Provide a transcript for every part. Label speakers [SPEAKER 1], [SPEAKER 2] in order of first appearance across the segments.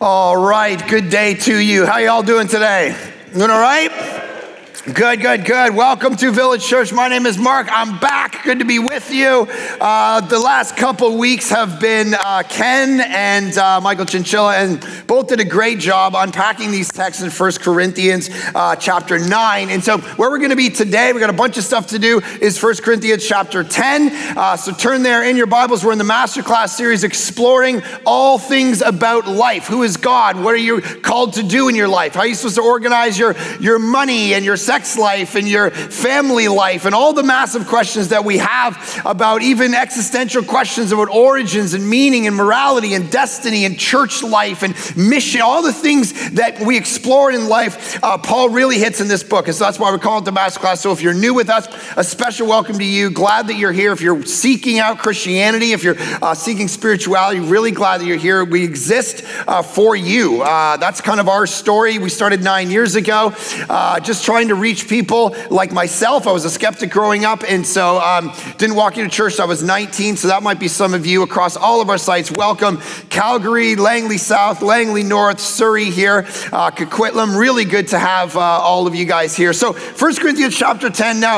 [SPEAKER 1] All right, good day to you. How y'all doing today? Doing all right? Good. Welcome to Village Church. My name is Mark. I'm back. Good to be with you. The last couple weeks have been Ken and Michael Chinchilla, and both did a great job unpacking these texts in 1 Corinthians chapter 9. And so where we're going to be today, we got a bunch of stuff to do, is 1 Corinthians chapter 10. So turn there in your Bibles. We're in the Masterclass series exploring all things about life. Who is God? What are you called to do in your life? How are you supposed to organize your money and your sex life and your family life and all the massive questions that we have about even existential questions about origins and meaning and morality and destiny and church life and mission, all the things that we explore in life, Paul really hits in this book. And so that's why we call it the Masterclass. So if you're new with us, a special welcome to you. Glad that you're here. If you're seeking out Christianity, if you're seeking spirituality, really glad that you're here. We exist for you. That's kind of our story. We started 9 years ago, just trying to reach people like myself. I was a skeptic growing up, and so didn't walk into church till I was 19, so that might be some of you across all of our sites. Welcome. Calgary, Langley South, Langley North, Surrey here, Coquitlam. Really good to have all of you guys here. So 1 Corinthians chapter 10 now.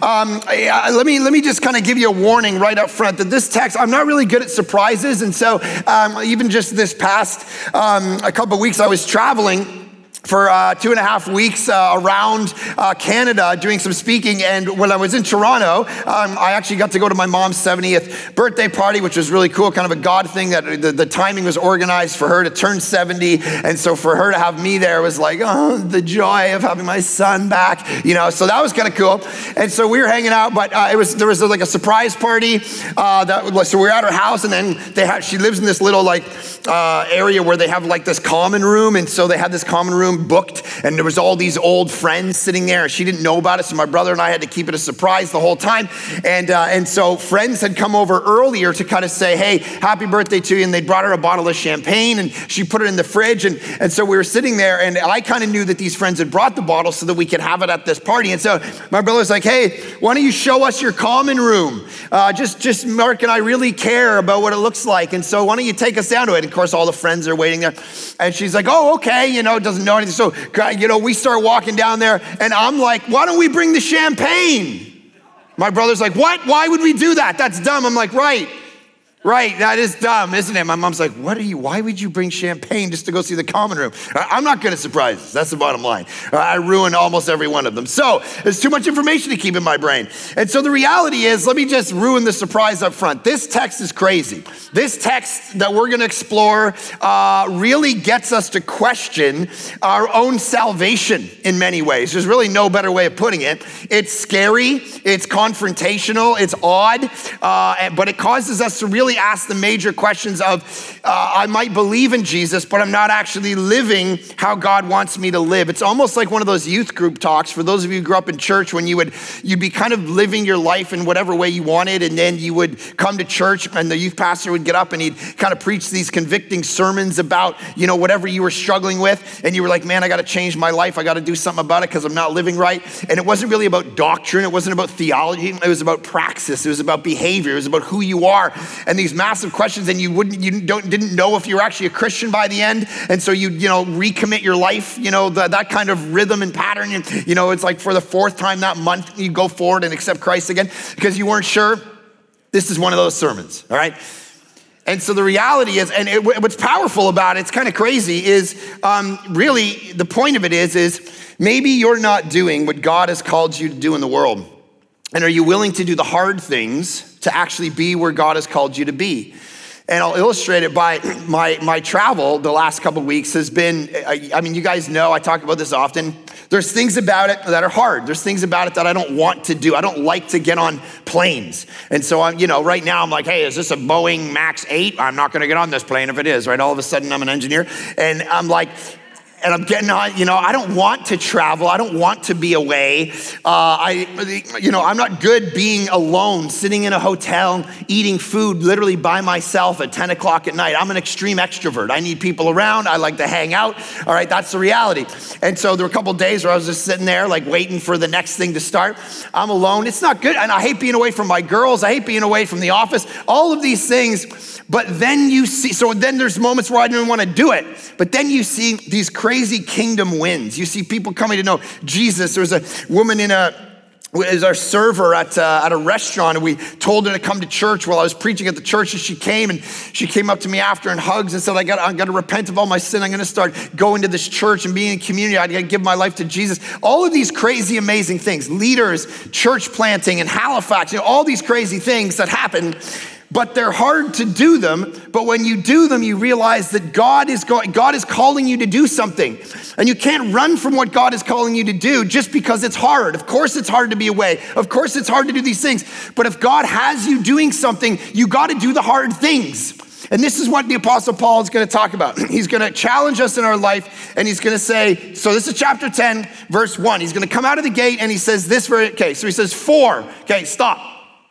[SPEAKER 1] Let me just kind of give you a warning right up front that this text, I'm not really good at surprises, and so even just this past a couple of weeks I was traveling for 2.5 weeks around Canada doing some speaking. And when I was in Toronto, I actually got to go to my mom's 70th birthday party, which was really cool, kind of a God thing that the timing was organized for her to turn 70. And so for her to have me there was like, oh, the joy of having my son back, so that was kind of cool. And so we were hanging out, but there was like a surprise party. So we were at her house, and then she lives in this little area where they have like this common room. And so they had this common room booked, and there was all these old friends sitting there, and she didn't know about it, so my brother and I had to keep it a surprise the whole time. And so friends had come over earlier to kind of say, hey, happy birthday to you, and they brought her a bottle of champagne, and she put it in the fridge, and so we were sitting there, and I kind of knew that these friends had brought the bottle so that we could have it at this party. And so my brother's like, hey, why don't you show us your common room? Just Mark and I really care about what it looks like, and so why don't you take us down to it? And of course, all the friends are waiting there, and she's like, oh, okay, doesn't know anything. So, we start walking down there, and I'm like, why don't we bring the champagne? My brother's like, what? Why would we do that? That's dumb. I'm like, right, that is dumb, isn't it? My mom's like, why would you bring champagne just to go see the common room? I'm not good at surprises. That's the bottom line. I ruin almost every one of them. So there's too much information to keep in my brain. And so the reality is, let me just ruin the surprise up front. This text is crazy. This text that we're going to explore really gets us to question our own salvation in many ways. There's really no better way of putting it. It's scary. It's confrontational. It's odd. But it causes us to really ask the major questions of, I might believe in Jesus, but I'm not actually living how God wants me to live. It's almost like one of those youth group talks for those of you who grew up in church, when you'd be kind of living your life in whatever way you wanted, and then you would come to church and the youth pastor would get up and he'd kind of preach these convicting sermons about, whatever you were struggling with, and you were like, man, I got to change my life. I got to do something about it because I'm not living right. And it wasn't really about doctrine. It wasn't about theology. It was about praxis. It was about behavior. It was about who you are. And these massive questions, and you didn't know if you were actually a Christian by the end, and so you recommit your life, that kind of rhythm and pattern, and it's like for the fourth time that month you go forward and accept Christ again because you weren't sure. This is one of those sermons, all right? And so the reality is, and what's powerful about it, it's kind of crazy, is really the point of it is maybe you're not doing what God has called you to do in the world. And are you willing to do the hard things to actually be where God has called you to be? And I'll illustrate it by my travel the last couple of weeks has been, you guys know, I talk about this often. There's things about it that are hard. There's things about it that I don't want to do. I don't like to get on planes. And so I'm, right now I'm like, hey, is this a Boeing Max 8? I'm not gonna get on this plane if it is, right? All of a sudden I'm an engineer. And I'm like, and I'm getting on, I don't want to travel. I don't want to be away. I'm not good being alone, sitting in a hotel, eating food literally by myself at 10 o'clock at night. I'm an extreme extrovert. I need people around. I like to hang out. All right, that's the reality. And so there were a couple of days where I was just sitting there like waiting for the next thing to start. I'm alone. It's not good. And I hate being away from my girls. I hate being away from the office. All of these things. But then then there's moments where I don't even want to do it. But then you see these crazy kingdom wins. You see people coming to know Jesus. There was a woman as our server at a restaurant, and we told her to come to church while I was preaching at the church, and she came up to me after in hugs and said, I got to repent of all my sin. I'm going to start going to this church and being in community. I got to give my life to Jesus. All of these crazy, amazing things, leaders, church planting in Halifax, all these crazy things that happen. But they're hard to do them. But when you do them, you realize that God is calling you to do something. And you can't run from what God is calling you to do just because it's hard. Of course it's hard to be away. Of course it's hard to do these things. But if God has you doing something, you got to do the hard things. And this is what the Apostle Paul is going to talk about. He's going to challenge us in our life, and he's going to say, so this is chapter 10, verse 1. He's going to come out of the gate, and he says this, so he says 4. Okay, stop.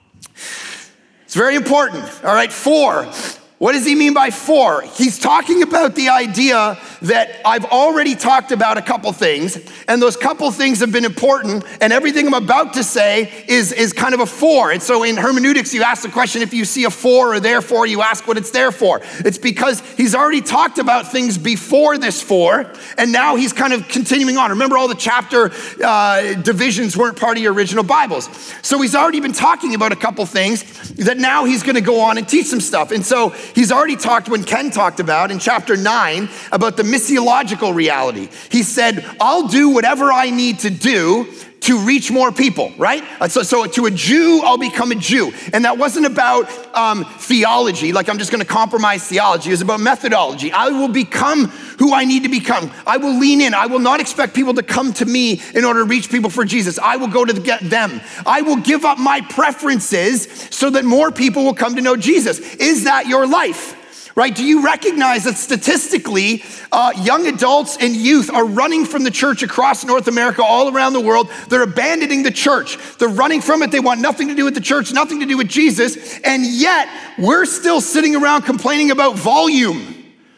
[SPEAKER 1] It's very important, all right? 4. What does he mean by 4? He's talking about the idea that I've already talked about a couple things, and those couple things have been important, and everything I'm about to say is kind of a 4. And so in hermeneutics, you ask the question, if you see a 4 or therefore, you ask what it's there for. It's because he's already talked about things before this 4, and now he's kind of continuing on. Remember, all the chapter divisions weren't part of your original Bibles. So he's already been talking about a couple things that now he's going to go on and teach some stuff. And so he's already talked, when Ken talked about in chapter 9, about the missiological reality. He said, I'll do whatever I need to do to reach more people, right? So to a Jew, I'll become a Jew. And that wasn't about theology, like I'm just gonna compromise theology. It was about methodology. I will become who I need to become. I will lean in. I will not expect people to come to me in order to reach people for Jesus. I will go to get them. I will give up my preferences so that more people will come to know Jesus. Is that your life? Right? Do you recognize that statistically, young adults and youth are running from the church across North America, all around the world? They're abandoning the church. They're running from it. They want nothing to do with the church, nothing to do with Jesus. And yet, we're still sitting around complaining about volume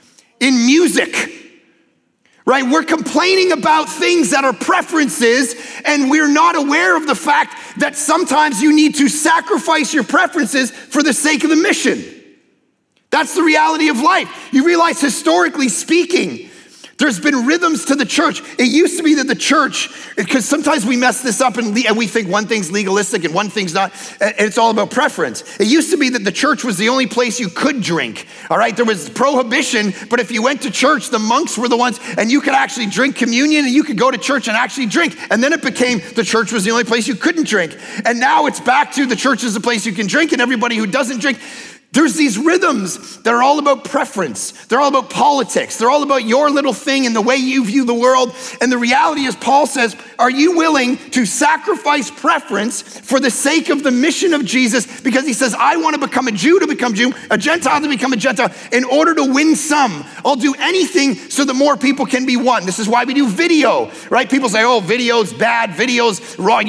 [SPEAKER 1] in music. Right? We're complaining about things that are preferences, and we're not aware of the fact that sometimes you need to sacrifice your preferences for the sake of the mission. That's the reality of life. You realize, historically speaking, there's been rhythms to the church. It used to be that the church, because sometimes we mess this up and we think one thing's legalistic and one thing's not, and it's all about preference. It used to be that the church was the only place you could drink, all right? There was prohibition, but if you went to church, the monks were the ones, and you could actually drink communion, and you could go to church and actually drink. And then it became the church was the only place you couldn't drink. And now it's back to the church is the place you can drink, and everybody who doesn't drink. There's these rhythms that are all about preference. They're all about politics. They're all about your little thing and the way you view the world. And the reality is, Paul says, are you willing to sacrifice preference for the sake of the mission of Jesus? Because he says, I want to become a Jew to become Jew, a Gentile to become a Gentile, in order to win some. I'll do anything so that more people can be won. This is why we do video, right? People say, oh, video's bad, video's wrong.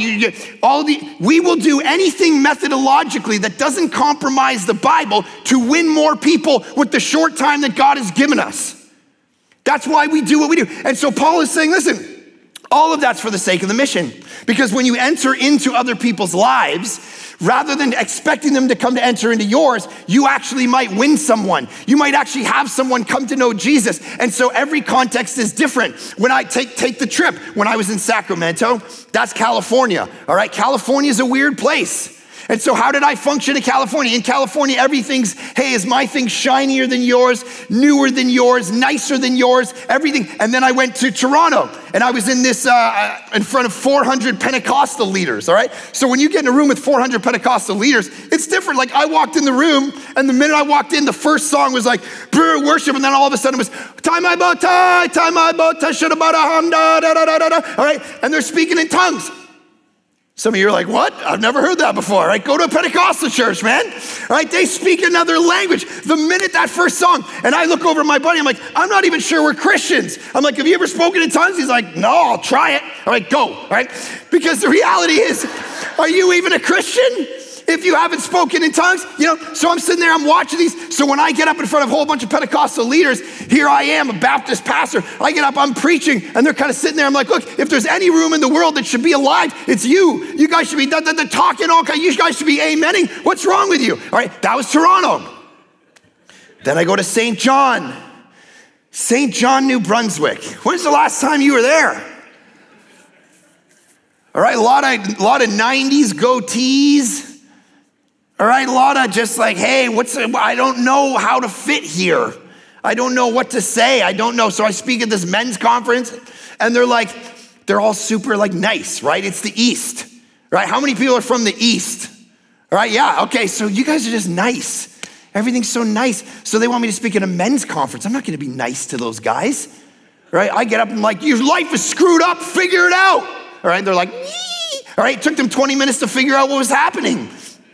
[SPEAKER 1] We will do anything methodologically that doesn't compromise the Bible to win more people with the short time that God has given us. That's why we do what we do. And so Paul is saying, listen, all of that's for the sake of the mission. Because when you enter into other people's lives, rather than expecting them to come to enter into yours, you actually might win someone. You might actually have someone come to know Jesus. And so every context is different. When I take the trip, when I was in Sacramento, that's California, all right? California is a weird place. And so how did I function in California? In California, everything's, hey, is my thing shinier than yours, newer than yours, nicer than yours, everything. And then I went to Toronto, and I was in this, in front of 400 Pentecostal leaders, all right? So when you get in a room with 400 Pentecostal leaders, it's different. Like, I walked in the room, and the minute I walked in, the first song was like, worship, and then all of a sudden it was, tie my bow tie, shadabada honda, da da da da da, all right? And they're speaking in tongues. Some of you are like, what? I've never heard that before, right? Go to a Pentecostal church, man. Right? They speak another language. The minute that first song, and I look over at my buddy, I'm like, I'm not even sure we're Christians. I'm like, have you ever spoken in tongues? He's like, no, I'll try it. I'm like, go, all right? Because the reality is, are you even a Christian if you haven't spoken in tongues? So I'm sitting there, I'm watching these. So when I get up in front of a whole bunch of Pentecostal leaders, here I am, a Baptist pastor. I get up, I'm preaching, and they're kind of sitting there. I'm like, look, if there's any room in the world that should be alive, it's you. You guys should be talking all kinds. You guys should be amening. What's wrong with you? All right, that was Toronto. Then I go to St. John, New Brunswick. When's the last time you were there? All right, a lot of 90s goatees. All right, a lot of just like, hey, I don't know how to fit here. I don't know what to say. I don't know. So I speak at this men's conference, and they're all super like nice, right? It's the East, right? How many people are from the East? All right, yeah, okay, so you guys are just nice. Everything's so nice. So they want me to speak at a men's conference. I'm not gonna be nice to those guys, right? I get up and I'm like, your life is screwed up, figure it out. All right, they're like, yee. All right, it took them 20 minutes to figure out what was happening.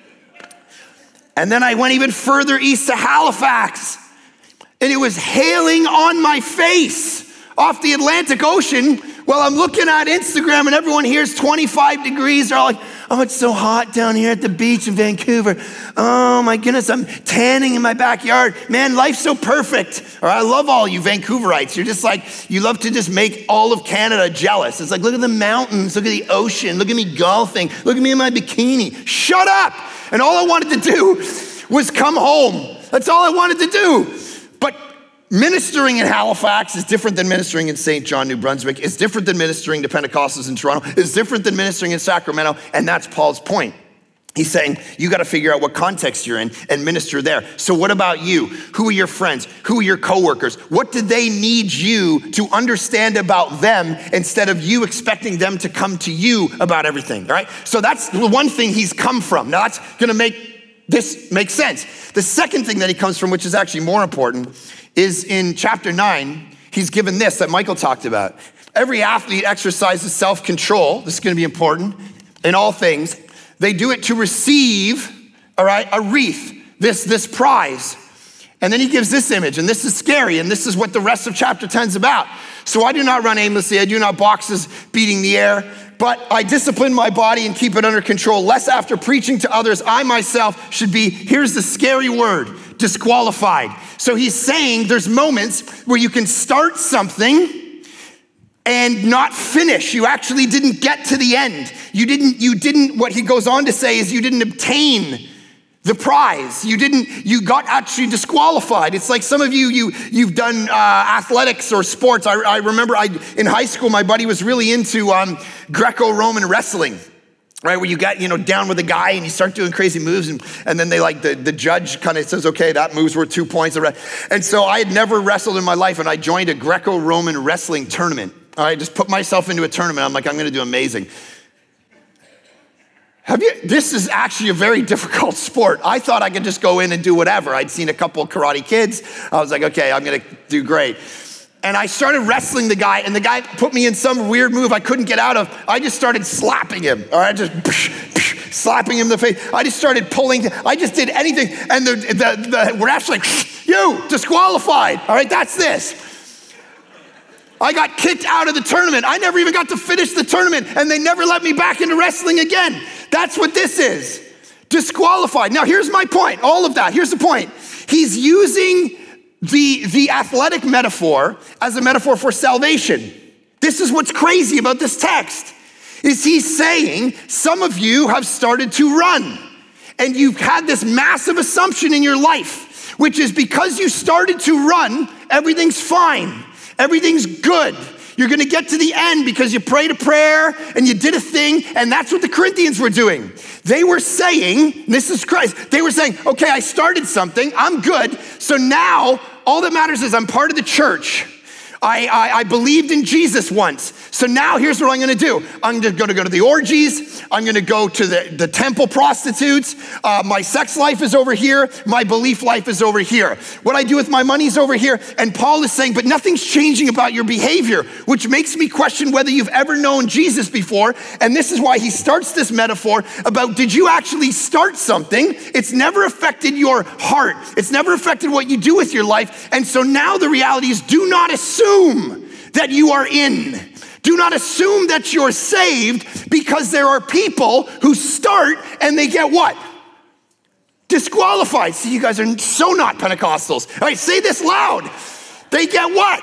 [SPEAKER 1] And then I went even further east to Halifax, and it was hailing on my face off the Atlantic Ocean while I'm looking at Instagram, and everyone here is 25 degrees. They're all like, oh, it's so hot down here at the beach in Vancouver. Oh my goodness, I'm tanning in my backyard. Man, life's so perfect. Or I love all you Vancouverites. You're just like, you love to just make all of Canada jealous. It's like, look at the mountains, look at the ocean, look at me golfing, look at me in my bikini. Shut up. And all I wanted to do was come home. That's all I wanted to do. But ministering in Halifax is different than ministering in St. John, New Brunswick. It's different than ministering to Pentecostals in Toronto. It's different than ministering in Sacramento. And that's Paul's point. He's saying, you got to figure out what context you're in and minister there. So what about you? Who are your friends? Who are your coworkers? What do they need you to understand about them instead of you expecting them to come to you about everything, all right? So that's the one thing he's come from. Now that's going to make this make sense. The second thing that he comes from, which is actually more important, is in chapter 9, he's given this that Michael talked about. Every athlete exercises self-control. This is going to be important in all things. They do it to receive, all right, a wreath, this prize. And then he gives this image, and this is scary, and this is what the rest of chapter 10 is about. So I do not run aimlessly, I do not box as beating the air, but I discipline my body and keep it under control, lest after preaching to others, I myself should be, here's the scary word, disqualified. So he's saying there's moments where you can start something and not finish. You actually didn't get to the end. You didn't, what he goes on to say is you didn't obtain the prize. You got actually disqualified. It's like some of you've done athletics or sports. I remember in high school, my buddy was really into Greco-Roman wrestling. Right, where you got, down with a guy and you start doing crazy moves and then they the judge kind of says, okay, that move's worth 2 points. And so I had never wrestled in my life and I joined a Greco-Roman wrestling tournament. All right, just put myself into a tournament. I'm like, I'm gonna do amazing. This is actually a very difficult sport. I thought I could just go in and do whatever. I'd seen a couple of karate kids. I was like, okay, I'm gonna do great. And I started wrestling the guy, and the guy put me in some weird move I couldn't get out of. I just started slapping him, all right? Just slapping him in the face. I just started pulling. I just did anything. And the ref's like, you, disqualified. All right, that's this. I got kicked out of the tournament. I never even got to finish the tournament, and they never let me back into wrestling again. That's what this is, disqualified. Now, here's my point, all of that. Here's the point. He's using the athletic metaphor as a metaphor for salvation. This is what's crazy about this text, is he's saying some of you have started to run, and you've had this massive assumption in your life, which is because you started to run, everything's fine. Everything's good. You're gonna get to the end because you prayed a prayer and you did a thing, and that's what the Corinthians were doing. They were saying, this is Christ, they were saying, okay, I started something, I'm good, so now all that matters is I'm part of the church. I believed in Jesus once. So now here's what I'm gonna do. I'm gonna go to the orgies. I'm gonna go to the temple prostitutes. My sex life is over here. My belief life is over here. What I do with my money is over here. And Paul is saying, but nothing's changing about your behavior, which makes me question whether you've ever known Jesus before. And this is why he starts this metaphor about, did you actually start something? It's never affected your heart. It's never affected what you do with your life. And so now the reality is, do not assume that you are in. Do not assume that you're saved, because there are people who start and they get what? Disqualified. See, you guys are so not Pentecostals. All right, say this loud. They get what?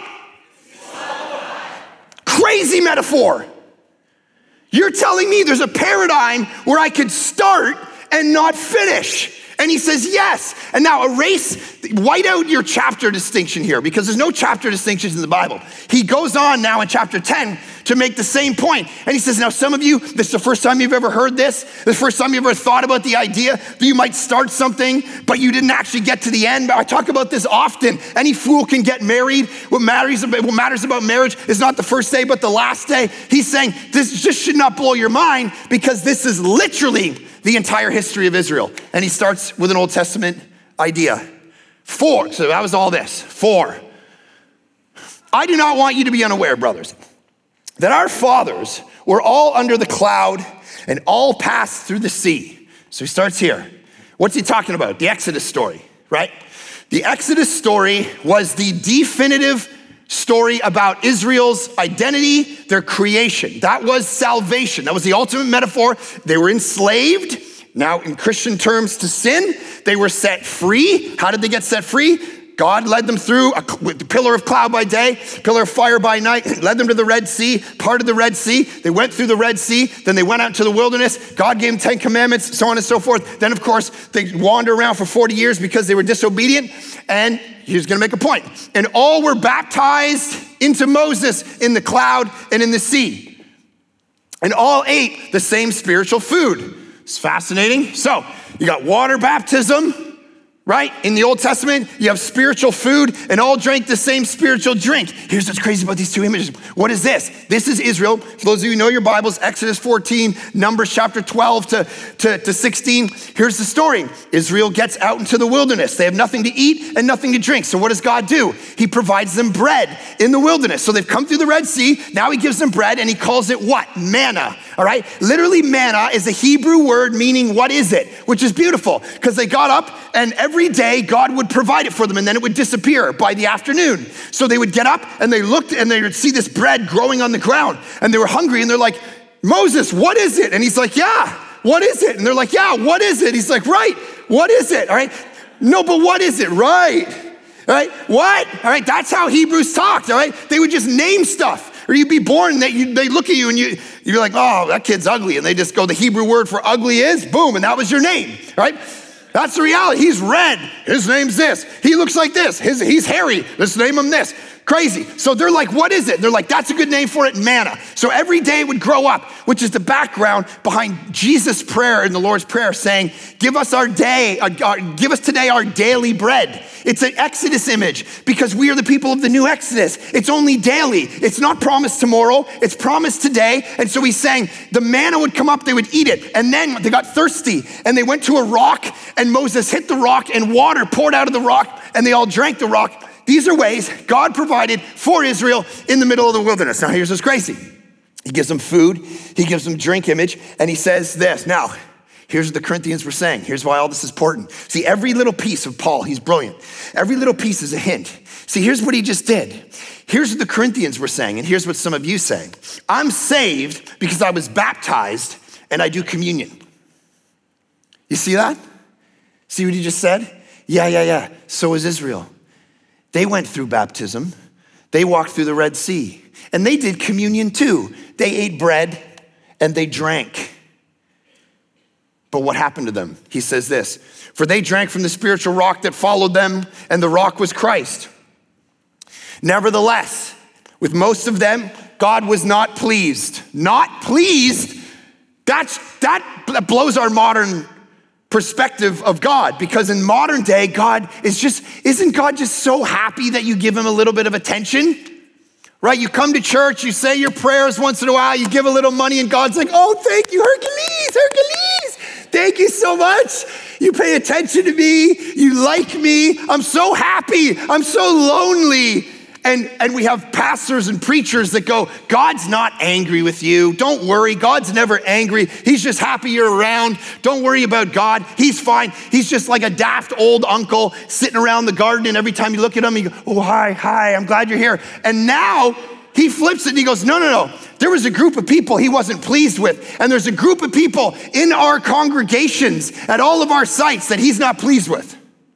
[SPEAKER 1] Crazy metaphor. You're telling me there's a paradigm where I could start and not finish. And he says, yes. And now white out your chapter distinction here, because there's no chapter distinctions in the Bible. He goes on now in chapter 10 to make the same point. And he says, now some of you, this is the first time you've ever heard this. The first time you ever thought about the idea that you might start something, but you didn't actually get to the end. I talk about this often. Any fool can get married. What matters about marriage is not the first day, but the last day. He's saying this just should not blow your mind, because this is literally the entire history of Israel. And he starts with an Old Testament idea. 4, so that was all this. 4, I do not want you to be unaware, brothers, that our fathers were all under the cloud and all passed through the sea. So he starts here. What's he talking about? The Exodus story, right? The Exodus story was the definitive story about Israel's identity, their creation. That was salvation. That was the ultimate metaphor. They were enslaved, now in Christian terms, to sin. They were set free. How did they get set free? God led them through a pillar of cloud by day, pillar of fire by night, led them to the Red Sea, parted the Red Sea. They went through the Red Sea, then they went out to the wilderness. God gave them 10 commandments, so on and so forth. Then, of course, they wandered around for 40 years because they were disobedient. And he's gonna make a point. And all were baptized into Moses in the cloud and in the sea. And all ate the same spiritual food. It's fascinating. So you got water baptism, right? In the Old Testament, you have spiritual food, and all drank the same spiritual drink. Here's what's crazy about these two images. What is this? This is Israel. For those of you who know your Bibles, Exodus 14, Numbers chapter 12 to 16. Here's the story. Israel gets out into the wilderness. They have nothing to eat and nothing to drink. So what does God do? He provides them bread in the wilderness. So they've come through the Red Sea. Now he gives them bread, and he calls it what? Manna, all right? Literally, manna is a Hebrew word meaning what is it? Which is beautiful, because they got up, and every day God would provide it for them, and then it would disappear by the afternoon. So they would get up and they looked and they would see this bread growing on the ground, and they were hungry, and they're like, Moses, what is it? And he's like, yeah, what is it? And they're like, yeah, what is it? He's like, right, what is it? All right, no, but what is it? Right, all right, what? All right, that's how Hebrews talked, all right? They would just name stuff. Or you'd be born and they look at you and you're like, oh, that kid's ugly. And they just go, the Hebrew word for ugly is, boom, and that was your name, right? That's the reality. He's red. His name's this. He looks like this. He's hairy. Let's name him this. Crazy. So they're like, what is it? They're like, that's a good name for it, manna. So every day it would grow up, which is the background behind Jesus' prayer in the Lord's Prayer, saying, give us give us today our daily bread. It's an Exodus image, because we are the people of the new Exodus. It's only daily. It's not promised tomorrow. It's promised today. And so he's saying the manna would come up, they would eat it. And then they got thirsty and they went to a rock, and Moses hit the rock and water poured out of the rock, and they all drank the rock. These are ways God provided for Israel in the middle of the wilderness. Now here's what's crazy. He gives them food, he gives them drink image, and he says this. Now, here's what the Corinthians were saying. Here's why all this is important. See, every little piece of Paul, he's brilliant. Every little piece is a hint. See, here's what he just did. Here's what the Corinthians were saying, and here's what some of you say. I'm saved because I was baptized and I do communion. You see that? See what he just said? Yeah. So is Israel. They went through baptism. They walked through the Red Sea, and they did communion too. They ate bread and they drank. But what happened to them? He says this, for they drank from the spiritual rock that followed them, and the rock was Christ. Nevertheless, with most of them, God was not pleased. Not pleased? That blows our modern perspective of God, because in modern day, isn't God just so happy that you give him a little bit of attention? right? You come to church, you say your prayers once in a while, you give a little money, and God's like, oh, thank you, Hercules. Thank you so much. You pay attention to me. You like me. I'm so happy. I'm so lonely. And we have pastors and preachers that go, God's not angry with you. Don't worry. God's never angry. He's just happy you're around. Don't worry about God. He's fine. He's just like a daft old uncle sitting around the garden, and every time you look at him, you go, oh, hi, I'm glad you're here. And now he flips it and he goes, no. There was a group of people he wasn't pleased with, and there's a group of people in our congregations at all of our sites that he's not pleased with.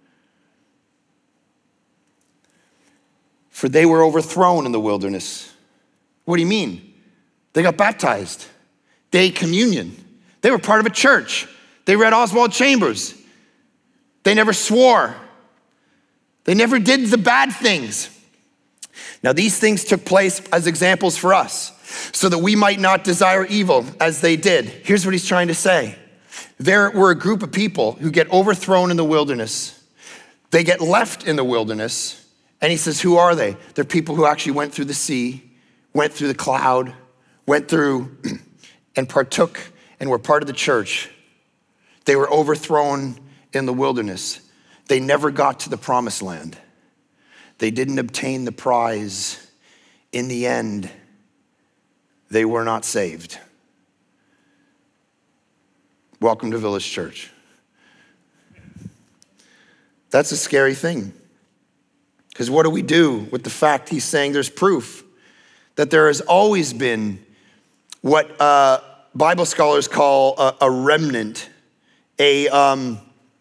[SPEAKER 1] For they were overthrown in the wilderness. What do you mean? They got baptized. They ate communion. They were part of a church. They read Oswald Chambers. They never swore. They never did the bad things. Now, these things took place as examples for us, so that we might not desire evil as they did. Here's what he's trying to say. There were a group of people who get overthrown in the wilderness. They get left in the wilderness. And he says, who are they? They're people who actually went through the sea, went through the cloud, went through and partook and were part of the church. They were overthrown in the wilderness. They never got to the promised land. They didn't obtain the prize. In the end, they were not saved. Welcome to Village Church. That's a scary thing. Because what do we do with the fact he's saying there's proof that there has always been what Bible scholars call a remnant. If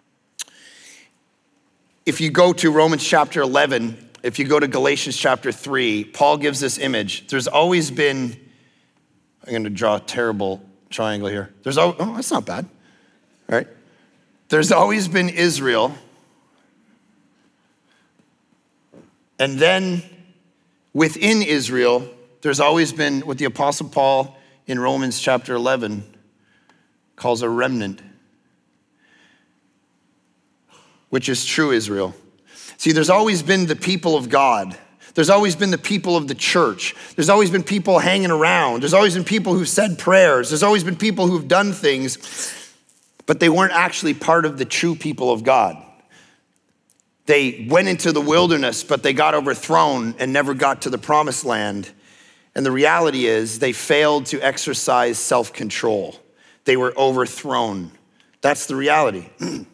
[SPEAKER 1] you go to Romans chapter 11, if you go to Galatians chapter 3, Paul gives this image. There's always been, I'm going to draw a terrible triangle here. Oh, that's not bad, all right? There's always been Israel. And then within Israel, there's always been what the Apostle Paul in Romans chapter 11 calls a remnant, which is true Israel. See, there's always been the people of God. There's always been the people of the church. There's always been people hanging around. There's always been people who've said prayers. There's always been people who've done things, but they weren't actually part of the true people of God. They went into the wilderness, but they got overthrown and never got to the promised land. And the reality is they failed to exercise self-control. They were overthrown. That's the reality.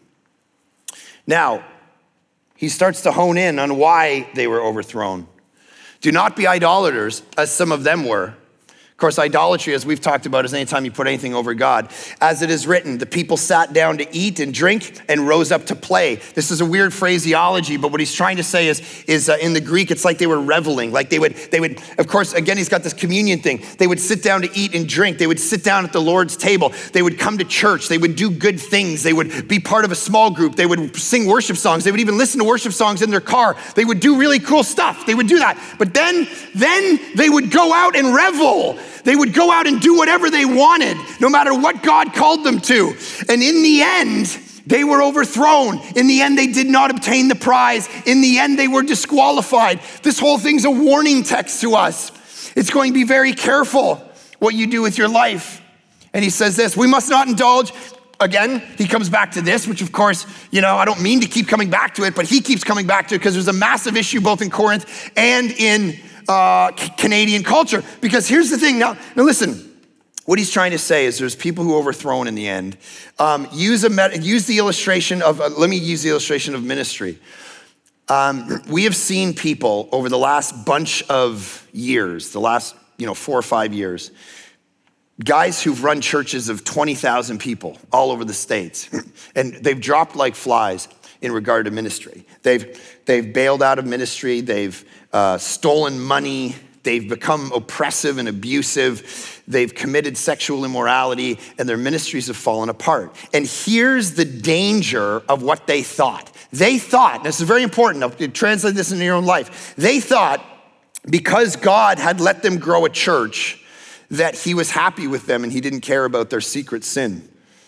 [SPEAKER 1] Now, he starts to hone in on why they were overthrown. Do not be idolaters, as some of them were. Of course, idolatry, as we've talked about, is anytime you put anything over God. As it is written, the people sat down to eat and drink and rose up to play. This is a weird phraseology, but what he's trying to say is in the Greek, it's like they were reveling. Like they would, of course, again, he's got this communion thing. They would sit down to eat and drink. They would sit down at the Lord's table. They would come to church. They would do good things. They would be part of a small group. They would sing worship songs. They would even listen to worship songs in their car. They would do really cool stuff. They would do that. But then they would go out and revel. They would go out and do whatever they wanted, no matter what God called them to. And in the end, they were overthrown. In the end, they did not obtain the prize. In the end, they were disqualified. This whole thing's a warning text to us. It's going to be very careful what you do with your life. And he says this, we must not indulge. Again, he comes back to this, which of course, I don't mean to keep coming back to it, but he keeps coming back to it because there's a massive issue both in Corinth and in Canadian culture. Because here's the thing. Now listen, what he's trying to say is there's people who are overthrown in the end. Use the illustration of, let me use the illustration of ministry. We have seen people over the last bunch of years, the last 4 or 5 years, guys who've run churches of 20,000 people all over the States, and they've dropped like flies in regard to ministry. They've bailed out of ministry. They've stolen money. They've become oppressive and abusive. They've committed sexual immorality, and their ministries have fallen apart. And here's the danger of what they thought. They thought, this is very important, I'll translate this into your own life. They thought because God had let them grow a church that he was happy with them and he didn't care about their secret sin.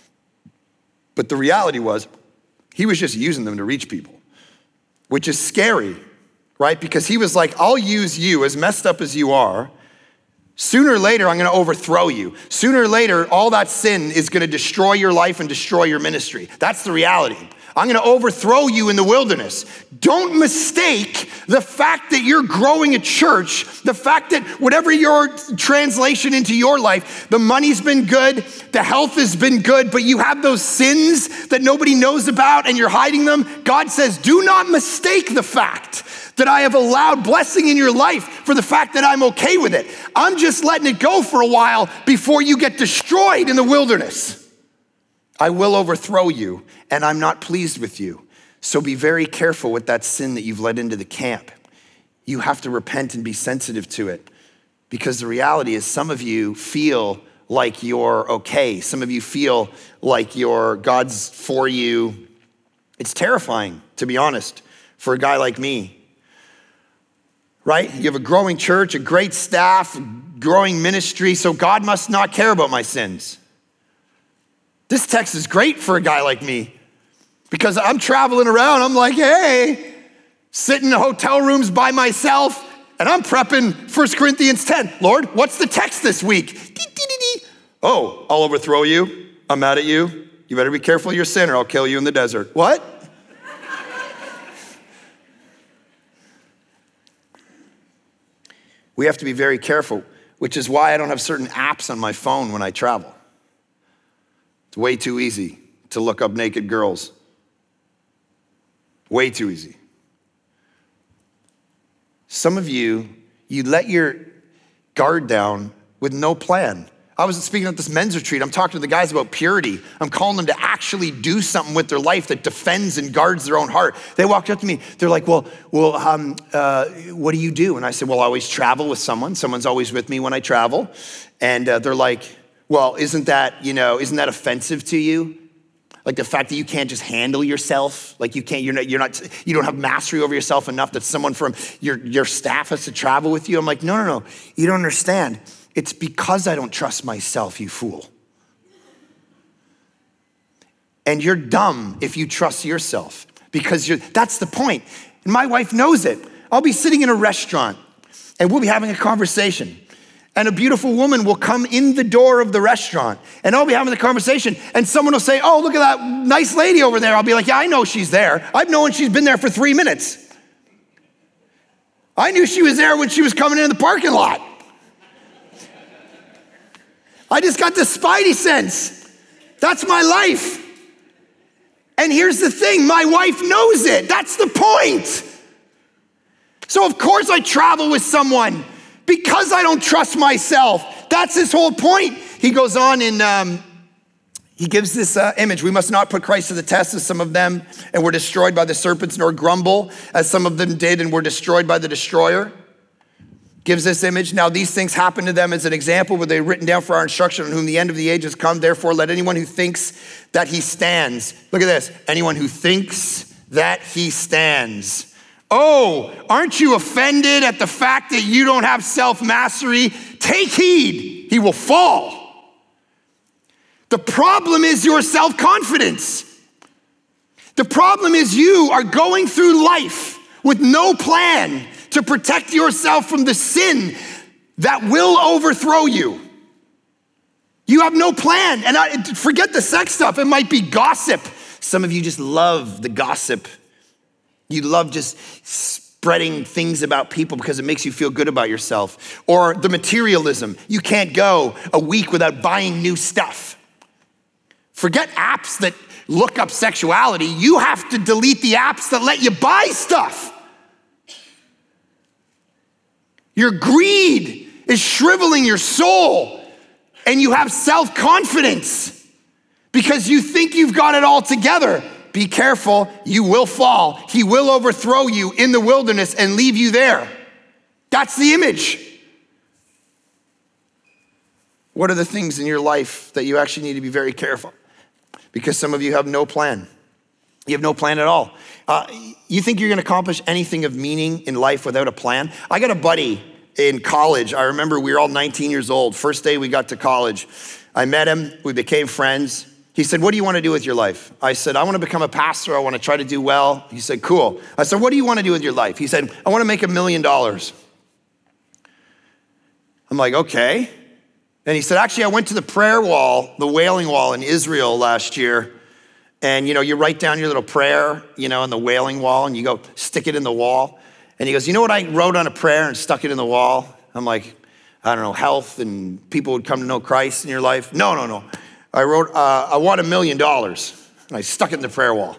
[SPEAKER 1] But the reality was, he was just using them to reach people, which is scary, right? Because he was like, I'll use you as messed up as you are. Sooner or later, I'm gonna overthrow you. Sooner or later, all that sin is gonna destroy your life and destroy your ministry. That's the reality. I'm gonna overthrow you in the wilderness. Don't mistake the fact that you're growing a church, the fact that whatever your translation into your life, the money's been good, the health has been good, but you have those sins that nobody knows about and you're hiding them. God says, do not mistake the fact that I have allowed blessing in your life for the fact that I'm okay with it. I'm just letting it go for a while before you get destroyed in the wilderness. I will overthrow you, and I'm not pleased with you. So be very careful with that sin that you've let into the camp. You have to repent and be sensitive to it, because the reality is some of you feel like you're okay. Some of you feel like God's for you. It's terrifying, to be honest, for a guy like me, right? You have a growing church, a great staff, growing ministry, so God must not care about my sins. This text is great for a guy like me because I'm traveling around. I'm like, hey, sitting in hotel rooms by myself, and I'm prepping 1 Corinthians 10. Lord, what's the text this week? Oh, I'll overthrow you. I'm mad at you. You better be careful of your sin or I'll kill you in the desert. What? We have to be very careful, which is why I don't have certain apps on my phone when I travel. It's way too easy to look up naked girls. Way too easy. Some of you let your guard down with no plan. I was speaking at this men's retreat. I'm talking to the guys about purity. I'm calling them to actually do something with their life that defends and guards their own heart. They walked up to me. They're like, well, what do you do? And I said, well, I always travel with someone. Someone's always with me when I travel. And they're like, well, isn't that offensive to you? Like the fact that you can't just handle yourself, like you don't have mastery over yourself enough that someone from your staff has to travel with you. I'm like, no, you don't understand. It's because I don't trust myself, you fool. And you're dumb if you trust yourself because that's the point. And my wife knows it. I'll be sitting in a restaurant and we'll be having a conversation. And a beautiful woman will come in the door of the restaurant and I'll be having the conversation and someone will say, oh, look at that nice lady over there. I'll be like, yeah, I know she's there. I've known she's been there for 3 minutes. I knew she was there when she was coming in the parking lot. I just got the spidey sense. That's my life. And here's the thing, my wife knows it. That's the point. So of course I travel with someone because I don't trust myself. That's his whole point. He goes on and he gives this image. We must not put Christ to the test as some of them and were destroyed by the serpents, nor grumble as some of them did and were destroyed by the destroyer. Gives this image. Now these things happen to them as an example where they're written down for our instruction, on whom the end of the age has come. Therefore, let anyone who thinks that he stands. Look at this. Anyone who thinks that he stands. Oh, aren't you offended at the fact that you don't have self-mastery? Take heed, he will fall. The problem is your self-confidence. The problem is you are going through life with no plan to protect yourself from the sin that will overthrow you. You have no plan. And forget the sex stuff. It might be gossip. Some of you just love the gossip. You love just spreading things about people because it makes you feel good about yourself. Or the materialism. You can't go a week without buying new stuff. Forget apps that look up sexuality. You have to delete the apps that let you buy stuff. Your greed is shriveling your soul, and you have self-confidence because you think you've got it all together. Be careful, you will fall. He will overthrow you in the wilderness and leave you there. That's the image. What are the things in your life that you actually need to be very careful? Because some of you have no plan. You have no plan at all. You think you're gonna accomplish anything of meaning in life without a plan? I got a buddy in college. I remember we were all 19 years old. First day we got to college. I met him, we became friends. He said, what do you want to do with your life? I said, I want to become a pastor. I want to try to do well. He said, cool. I said, what do you want to do with your life? He said, I want to make $1 million. I'm like, okay. And he said, actually, I went to the prayer wall, the Wailing Wall in Israel last year. And you write down your little prayer, on the Wailing Wall, and you go stick it in the wall. And he goes, you know what I wrote on a prayer and stuck it in the wall? I'm like, I don't know, health and people would come to know Christ in your life. No. I wrote, I want $1 million. And I stuck it in the prayer wall.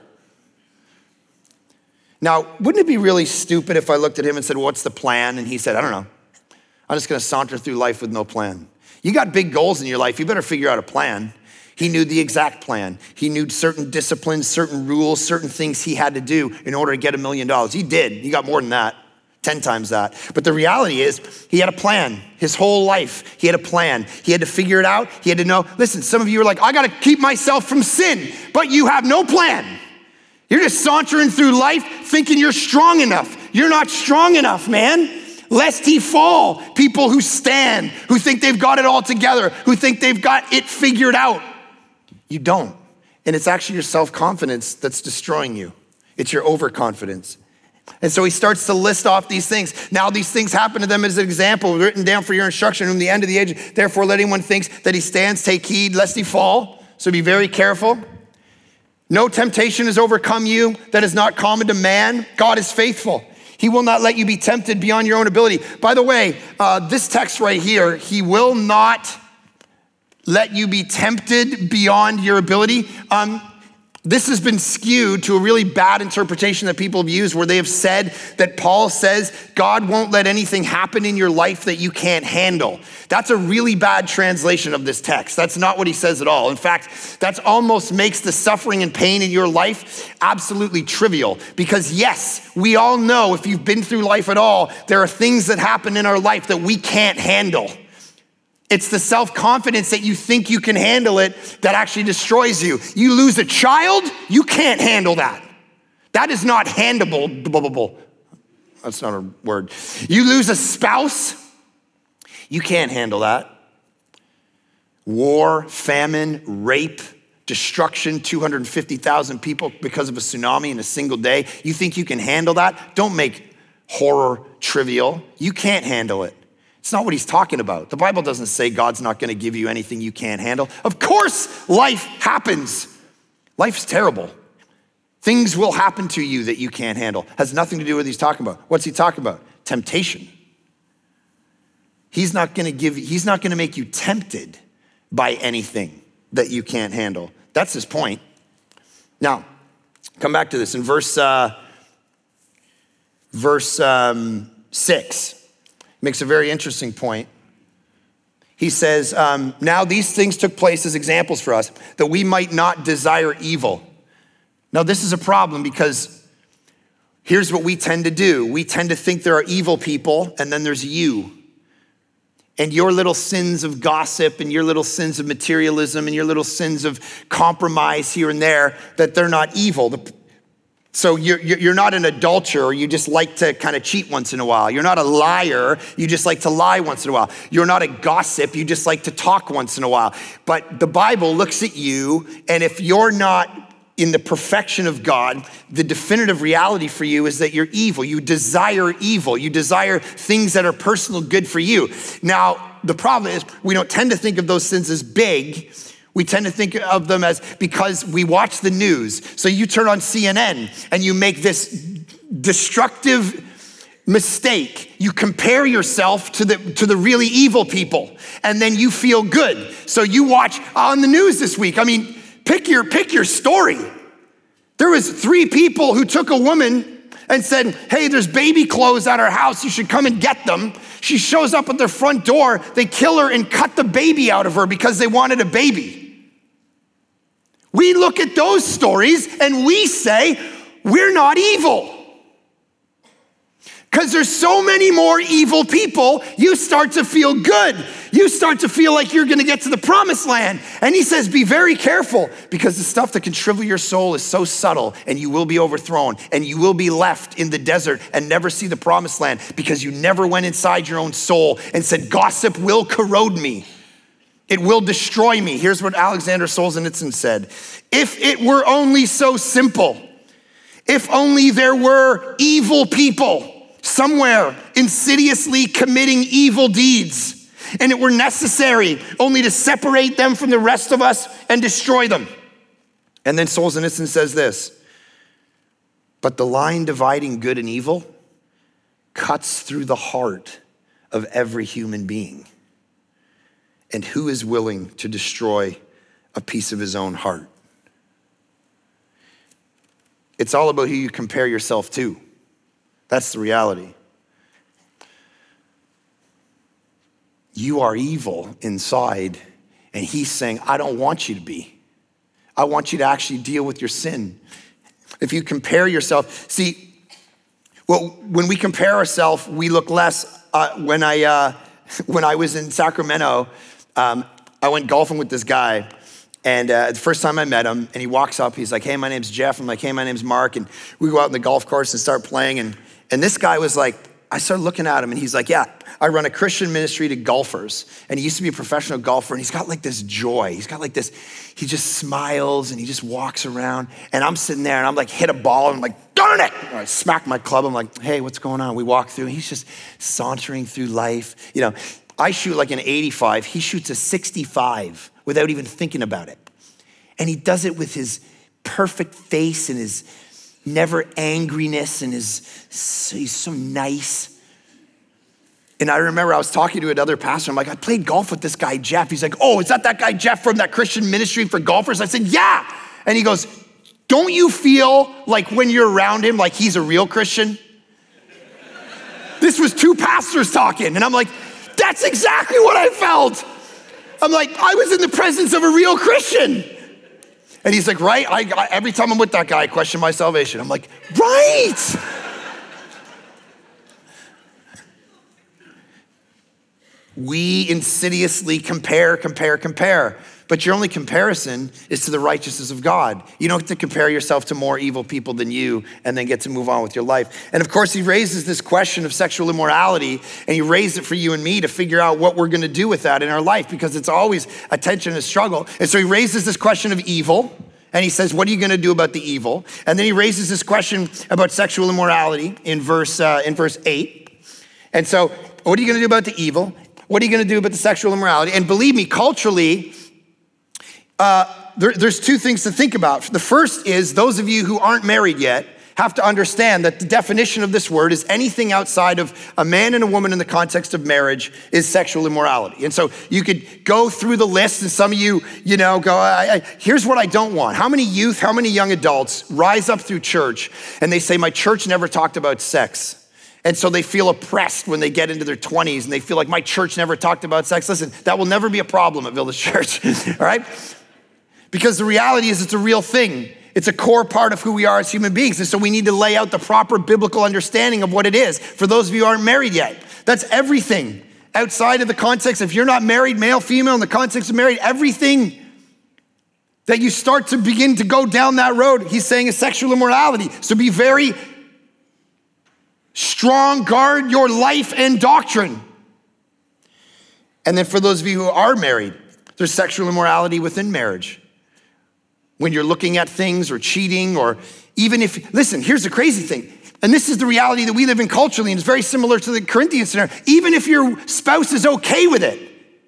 [SPEAKER 1] Now, wouldn't it be really stupid if I looked at him and said, what's the plan? And he said, I don't know. I'm just gonna saunter through life with no plan. You got big goals in your life. You better figure out a plan. He knew the exact plan. He knew certain disciplines, certain rules, certain things he had to do in order to get $1 million. He did. He got more than that, 10 times that. But the reality is he had a plan. His whole life, he had a plan. He had to figure it out. He had to know, listen, some of you are like, I got to keep myself from sin, but you have no plan. You're just sauntering through life thinking you're strong enough. You're not strong enough, man. Lest he fall. People who stand, who think they've got it all together, who think they've got it figured out. You don't. And it's actually your self-confidence that's destroying you. It's your overconfidence. And so he starts to list off these things. Now these things happen to them as an example, written down for your instruction from the end of the age. Therefore, let anyone thinks that he stands, take heed lest he fall. So be very careful. No temptation has overcome you that is not common to man. God is faithful. He will not let you be tempted beyond your own ability. By the way, this text right here, he will not let you be tempted beyond your ability. This has been skewed to a really bad interpretation that people have used where they have said that Paul says God won't let anything happen in your life that you can't handle. That's a really bad translation of this text. That's not what he says at all. In fact, that almost makes the suffering and pain in your life absolutely trivial because yes, we all know if you've been through life at all, there are things that happen in our life that we can't handle. It's the self-confidence that you think you can handle it that actually destroys you. You lose a child, you can't handle that. That is not handleable. That's not a word. You lose a spouse, you can't handle that. War, famine, rape, destruction, 250,000 people because of a tsunami in a single day. You think you can handle that? Don't make horror trivial. You can't handle it. It's not what he's talking about. The Bible doesn't say God's not gonna give you anything you can't handle. Of course, life happens. Life's terrible. Things will happen to you that you can't handle. Has nothing to do with what he's talking about. What's he talking about? Temptation. He's not gonna make you tempted by anything that you can't handle. That's his point. Now, come back to this in verse 6. Makes a very interesting point. He says, now these things took place as examples for us that we might not desire evil. Now this is a problem because here's what we tend to do. We tend to think there are evil people and then there's you. And your little sins of gossip and your little sins of materialism and your little sins of compromise here and there, that they're not evil. So you're not an adulterer, you just like to kind of cheat once in a while. You're not a liar, you just like to lie once in a while. You're not a gossip, you just like to talk once in a while. But the Bible looks at you, and if you're not in the perfection of God, the definitive reality for you is that you're evil. You desire evil. You desire things that are personal good for you. Now, the problem is we don't tend to think of those sins as big. We tend to think of them as because we watch the news. So you turn on CNN and you make this destructive mistake. You compare yourself to the really evil people and then you feel good. So you watch on the news this week. I mean, pick your story. There was 3 people who took a woman and said, hey, there's baby clothes at our house. You should come and get them. She shows up at their front door. They kill her and cut the baby out of her because they wanted a baby. We look at those stories and we say, we're not evil. Because there's so many more evil people, you start to feel good. You start to feel like you're gonna get to the promised land. And he says, be very careful because the stuff that can shrivel your soul is so subtle and you will be overthrown and you will be left in the desert and never see the promised land because you never went inside your own soul and said, gossip will corrode me. It will destroy me. Here's what Alexander Solzhenitsyn said. If it were only so simple, if only there were evil people somewhere insidiously committing evil deeds, and it were necessary only to separate them from the rest of us and destroy them. And then Solzhenitsyn says this, but the line dividing good and evil cuts through the heart of every human being. And who is willing to destroy a piece of his own heart? It's all about who you compare yourself to. That's the reality. You are evil inside, and he's saying, I don't want you to be. I want you to actually deal with your sin. If you compare yourself, see, well, when we compare ourselves, we look less. When I was in Sacramento, I went golfing with this guy, and the first time I met him, and he walks up, he's like, hey, my name's Jeff. I'm like, hey, my name's Mark, and we go out on the golf course and start playing, and this guy was like, I started looking at him, and he's like, yeah, I run a Christian ministry to golfers, and he used to be a professional golfer, and he's got like this joy. He's got like this, he just smiles, and he just walks around, and I'm sitting there, and I'm like, hit a ball, and I'm like, darn it! And I smack my club, I'm like, hey, what's going on? We walk through, and he's just sauntering through life. You know, I shoot like an 85, he shoots a 65 without even thinking about it. And he does it with his perfect face and his never angriness and he's so nice. And I remember I was talking to another pastor. I'm like, I played golf with this guy, Jeff. He's like, oh, is that guy, Jeff, from that Christian ministry for golfers? I said, yeah. And he goes, don't you feel like when you're around him, like he's a real Christian? This was two pastors talking. And I'm like, that's exactly what I felt. I'm like, I was in the presence of a real Christian. And he's like, right? Every time I'm with that guy, I question my salvation. I'm like, right. We insidiously compare. But your only comparison is to the righteousness of God. You don't get to compare yourself to more evil people than you and then get to move on with your life. And of course, he raises this question of sexual immorality, and he raised it for you and me to figure out what we're gonna do with that in our life, because it's always a tension and a struggle. And so he raises this question of evil, and he says, what are you gonna do about the evil? And then he raises this question about sexual immorality in verse 8. And so, what are you gonna do about the evil? What are you gonna do about the sexual immorality? And believe me, culturally, there's two things to think about. The first is those of you who aren't married yet have to understand that the definition of this word is anything outside of a man and a woman in the context of marriage is sexual immorality. And so you could go through the list, and some of you go, here's what I don't want. How many youth, how many young adults rise up through church and they say, my church never talked about sex. And so they feel oppressed when they get into their 20s and they feel like my church never talked about sex. Listen, that will never be a problem at Village Church, all right? Because the reality is it's a real thing. It's a core part of who we are as human beings. And so we need to lay out the proper biblical understanding of what it is. For those of you who aren't married yet, that's everything. Outside of the context, if you're not married, male, female, in the context of married, everything that you start to begin to go down that road, he's saying is sexual immorality. So be very strong, guard your life and doctrine. And then for those of you who are married, there's sexual immorality within marriage. When you're looking at things or cheating, or even if, listen, here's the crazy thing. And this is the reality that we live in culturally, and it's very similar to the Corinthian scenario. Even if your spouse is okay with it.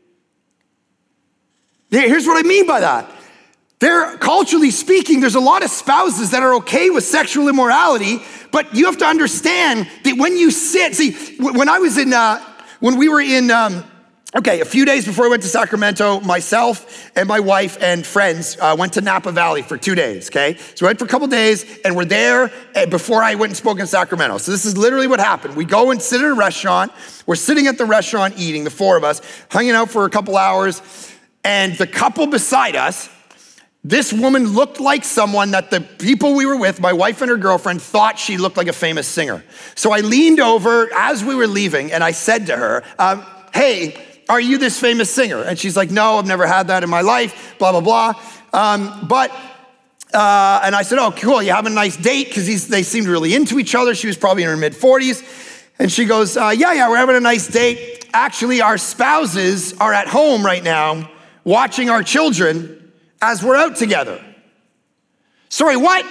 [SPEAKER 1] Here's what I mean by that. Culturally speaking, there's a lot of spouses that are okay with sexual immorality, but you have to understand that when you sit, when we were in, a few days before I went to Sacramento, myself and my wife and friends went to Napa Valley for 2 days, okay? So we went for a couple days, and we're there before I went and spoke in Sacramento. So this is literally what happened. We go and sit at a restaurant. We're sitting at the restaurant eating, the four of us, hanging out for a couple hours, and the couple beside us, this woman looked like someone that the people we were with, my wife and her girlfriend, thought she looked like a famous singer. So I leaned over as we were leaving, and I said to her, hey, are you this famous singer? And she's like, no, I've never had that in my life, blah, blah, blah. And I said, oh, cool, you having a nice date? Because they seemed really into each other. She was probably in her mid-40s. And she goes, yeah, we're having a nice date. Actually, our spouses are at home right now watching our children as we're out together. Sorry, what?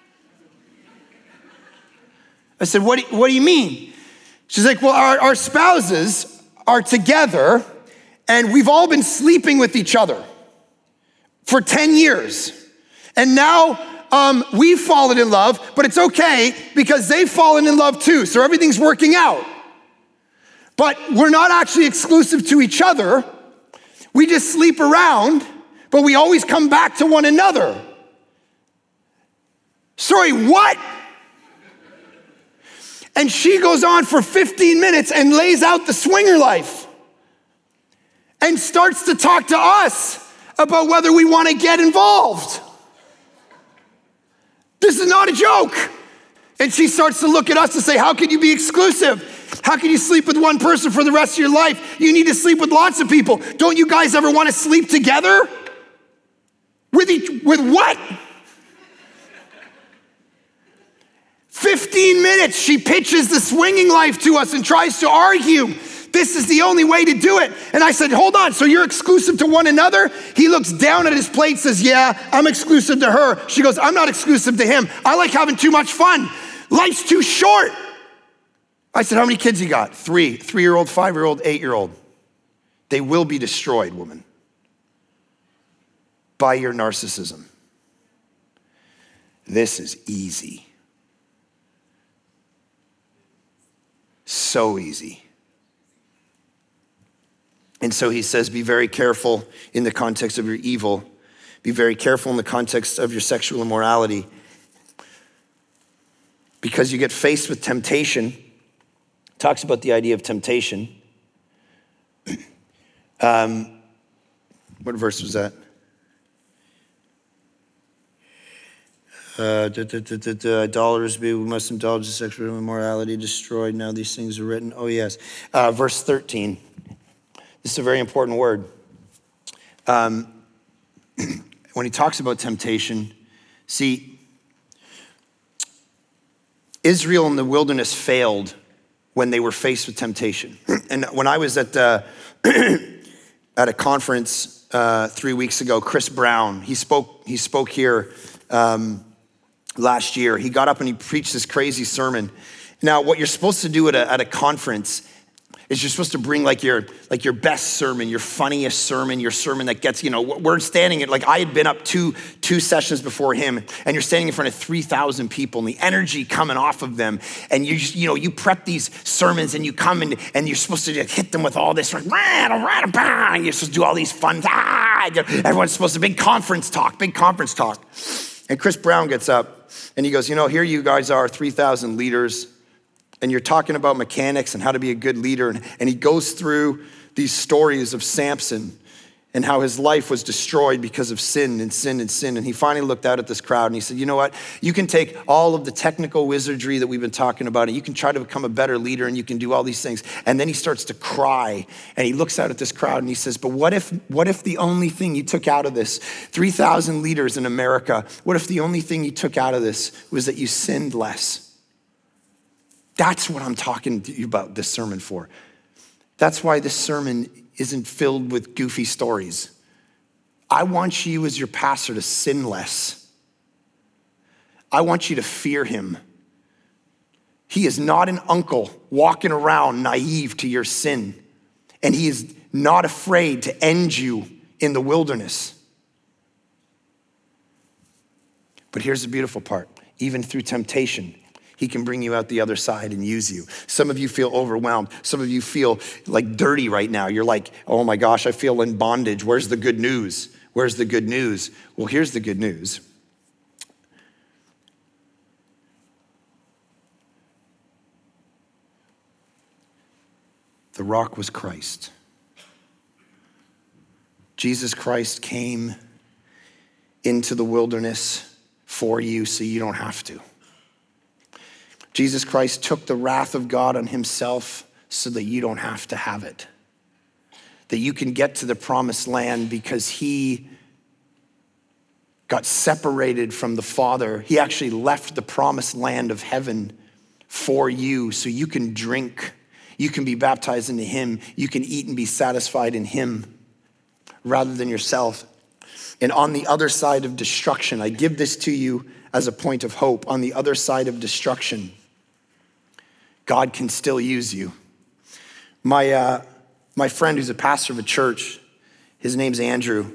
[SPEAKER 1] I said, what do you mean? She's like, well, our spouses are together and we've all been sleeping with each other for 10 years. And now we've fallen in love, but it's okay because they've fallen in love too. So everything's working out. But we're not actually exclusive to each other. We just sleep around, but we always come back to one another. Sorry, what? And she goes on for 15 minutes and lays out the swinger life and starts to talk to us about whether we want to get involved. This is not a joke. And she starts to look at us and say, how can you be exclusive? How can you sleep with one person for the rest of your life? You need to sleep with lots of people. Don't you guys ever want to sleep together? With what? 15 minutes, she pitches the swinging life to us and tries to argue this is the only way to do it. And I said, hold on, so you're exclusive to one another? He looks down at his plate, says, yeah, I'm exclusive to her. She goes, I'm not exclusive to him. I like having too much fun. Life's too short. I said, how many kids you got? 3, 3-year-old, 5-year-old, 8-year-old. They will be destroyed, woman, by your narcissism. This is easy. So easy. And so he says, be very careful in the context of your evil. Be very careful in the context of your sexual immorality. Because you get faced with temptation. Talks about the idea of temptation. What verse was that? Idolaters, we must indulge in sexual immorality, destroyed. Now these things are written. Oh, yes. Verse 13. This is a very important word. When he talks about temptation, see, Israel in the wilderness failed when they were faced with temptation. And when I was at a conference 3 weeks ago, Chris Brown, he spoke here last year. He got up and he preached this crazy sermon. Now, what you're supposed to do at a conference is you're supposed to bring like your best sermon, your funniest sermon, your sermon that gets, we're standing at, like I had been up two sessions before him, and you're standing in front of 3,000 people and the energy coming off of them. And you prep these sermons and you come and you're supposed to hit them with all this, and you're supposed to do all these fun, everyone's supposed to, big conference talk. And Chris Brown gets up and he goes, here you guys are, 3,000 leaders, and you're talking about mechanics and how to be a good leader. And he goes through these stories of Samson and how his life was destroyed because of sin and sin and sin. And he finally looked out at this crowd and he said, you know what? You can take all of the technical wizardry that we've been talking about and you can try to become a better leader and you can do all these things. And then he starts to cry and he looks out at this crowd and he says, but what if the only thing you took out of this, 3,000 leaders in America, what if the only thing you took out of this was that you sinned less? That's what I'm talking to you about this sermon for. That's why this sermon isn't filled with goofy stories. I want you as your pastor to sin less. I want you to fear him. He is not an uncle walking around naive to your sin. And he is not afraid to end you in the wilderness. But here's the beautiful part. Even through temptation, he can bring you out the other side and use you. Some of you feel overwhelmed. Some of you feel like dirty right now. You're like, oh my gosh, I feel in bondage. Where's the good news? Where's the good news? Well, here's the good news. The rock was Christ. Jesus Christ came into the wilderness for you so you don't have to. Jesus Christ took the wrath of God on himself so that you don't have to have it. That you can get to the promised land because he got separated from the Father. He actually left the promised land of heaven for you so you can drink. You can be baptized into him. You can eat and be satisfied in him. rather than yourself. And on the other side of destruction, I give this to you as a point of hope. On the other side of destruction, God can still use you. My friend who's a pastor of a church, his name's Andrew.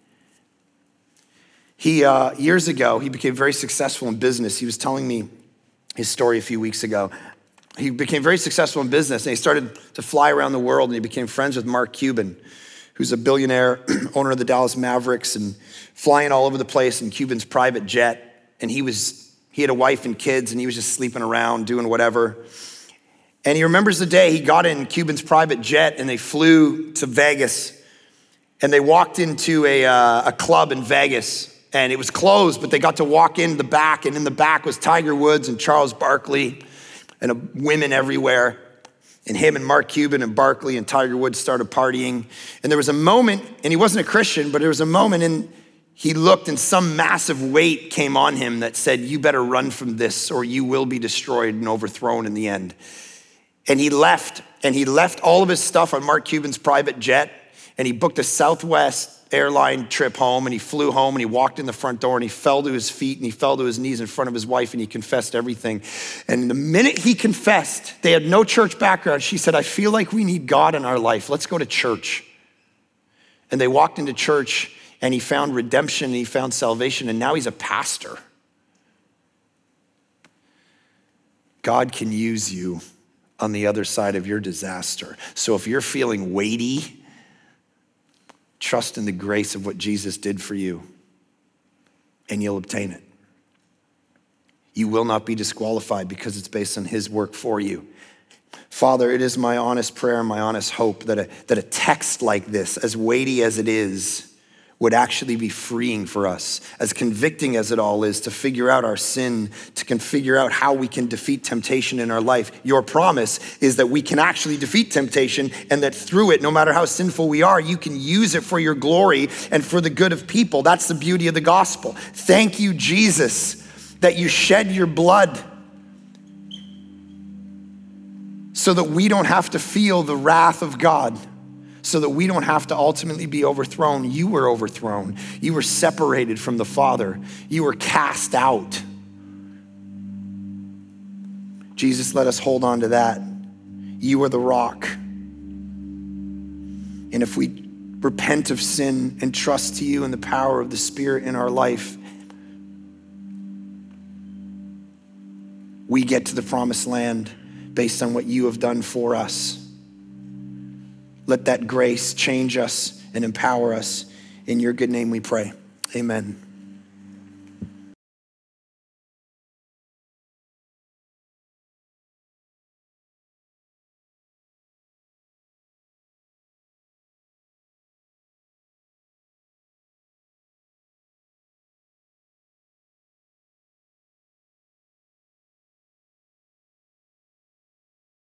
[SPEAKER 1] He, years ago, he became very successful in business. He was telling me his story a few weeks ago. He became very successful in business, and he started to fly around the world, and he became friends with Mark Cuban, who's a billionaire, owner of the Dallas Mavericks, and flying all over the place in Cuban's private jet. And he had a wife and kids, and he was just sleeping around, doing whatever. And he remembers the day he got in Cuban's private jet, and they flew to Vegas, and they walked into a club in Vegas, and it was closed, but they got to walk in the back, and in the back was Tiger Woods and Charles Barkley and women everywhere. And him and Mark Cuban and Barkley and Tiger Woods started partying. And there was a moment, and he wasn't a Christian, but there was a moment, and he looked, and some massive weight came on him that said, you better run from this or you will be destroyed and overthrown in the end. And he left all of his stuff on Mark Cuban's private jet, and he booked a Southwest airline trip home, and he flew home, and he walked in the front door, and he fell to his feet, and he fell to his knees in front of his wife, and he confessed everything. And the minute he confessed, they had no church background. She said, I feel like we need God in our life. Let's go to church. And they walked into church, and he found redemption, and he found salvation, and now he's a pastor. God can use you on the other side of your disaster. So if you're feeling weighty, trust in the grace of what Jesus did for you, and you'll obtain it. You will not be disqualified because it's based on his work for you. Father, it is my honest prayer and my honest hope that a text like this, as weighty as it is, would actually be freeing for us, as convicting as it all is, to figure out our sin, to figure out how we can defeat temptation in our life. Your promise is that we can actually defeat temptation, and that through it, no matter how sinful we are, you can use it for your glory and for the good of people. That's the beauty of the gospel. Thank you, Jesus, that you shed your blood so that we don't have to feel the wrath of God, so that we don't have to ultimately be overthrown. You were overthrown. You were separated from the Father. You were cast out. Jesus, let us hold on to that. You are the rock. And if we repent of sin and trust to you and the power of the Spirit in our life, we get to the promised land based on what you have done for us. Let that grace change us and empower us. In your good name we pray. Amen.